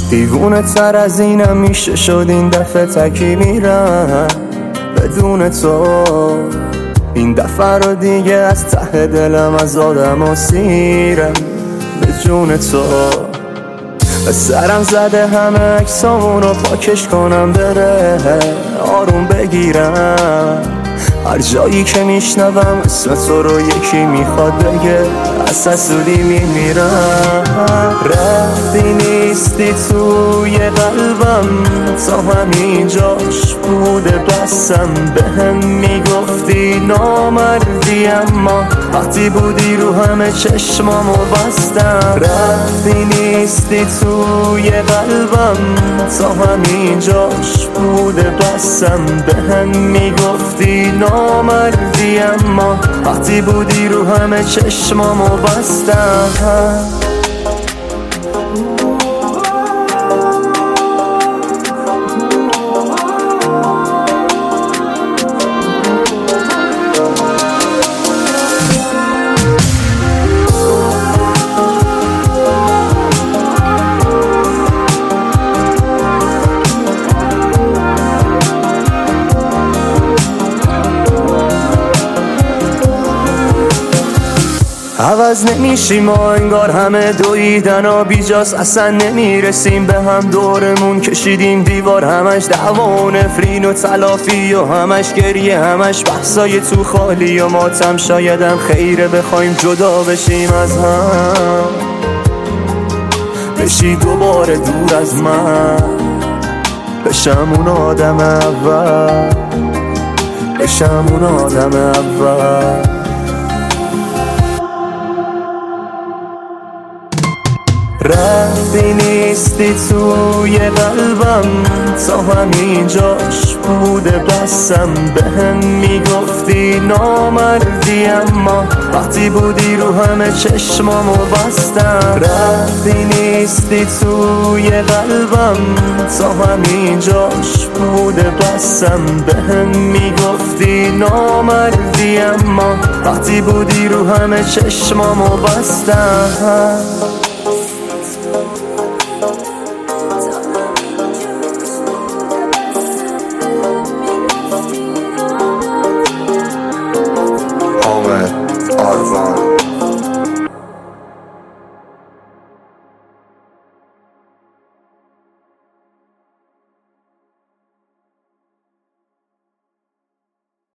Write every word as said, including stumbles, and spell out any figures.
دیوونه تر از اینم میشه شد این دفعه تکی میرم بدون تو. این دفعه رو دیگه از ته دلم از آدم و سیرم به جون تو. به سرم زده همه اکسامونو پاکش کنم بره آروم بگیرم. هر جایی که میشنوم اسم تو رو یکی میخواد بگه از حسودی میمیرم. رفتی نیستی توی قلبم تا همینجاش بوده بسم بهم میگفتی نامردی اما وقتی بودی رو همه چشمامو بستم. رفتی نیستی توی قلبم تا همینجاش بوده بسم بهم میگفتی نامردی اما وقتی بودی رو همه چشمامو بستم. عوض نمیشیم ما انگار همه دویدن و بیجاست اصلا نمیرسیم به هم. دورمون کشیدیم دیوار همش دعوا و نفرین و تلافی و همش گریه همش بحثای تو خالی و ماتم. شایدم خیره بخوایم جدا بشیم از هم بشی دوباره دور از من بشم اون آدم اول بشم اون آدم اول. رفتی نیستی توی قلبم تا همینجاش بوده بسم بهم میگفتی نامردی اما وقتی بودی رو همه چشمامو بستم. رفتی نیستی توی قلبم تا همینجاش بوده بسم بهم میگفتی نامردی اما وقتی بودی رو همه چشمامو بستم.